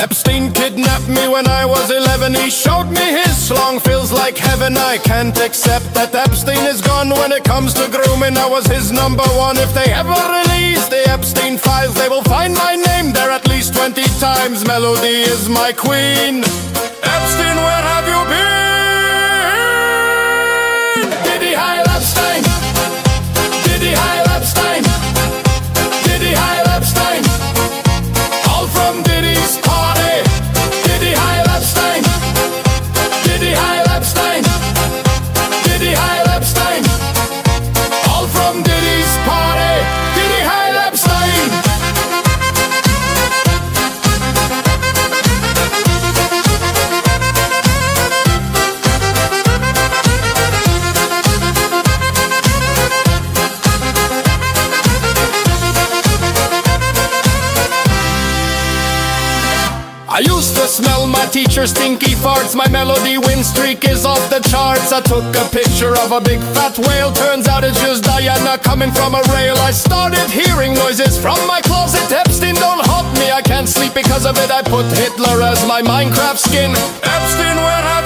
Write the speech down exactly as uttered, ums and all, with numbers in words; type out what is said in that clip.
Epstein kidnapped me when I was eleven. He showed me his schlong, feels like heaven. I can't accept that Epstein is gone. When it comes to grooming, I was his number one. If they ever release the Epstein files, they will find my name there at least twenty times. Melody is my queen. Epstein, where have you been? Diddy Heil Epstein, Diddy Heil Epstein, Diddy Heil Epstein, all from Diddy's party. Diddy Heil Epstein, Diddy Heil Epstein, Diddy Heil Epstein, all from Diddy's party. Diddy Heil Epstein. I used to smell my teacher's stinky farts. My melody win streak is off the charts. I took a picture of a big fat whale. Turns out it's just Diana coming from a rail. I started hearing noises from my closet. Epstein, don't haunt me, I can't sleep because of it. I put Hitler as my Minecraft skin. Epstein, where have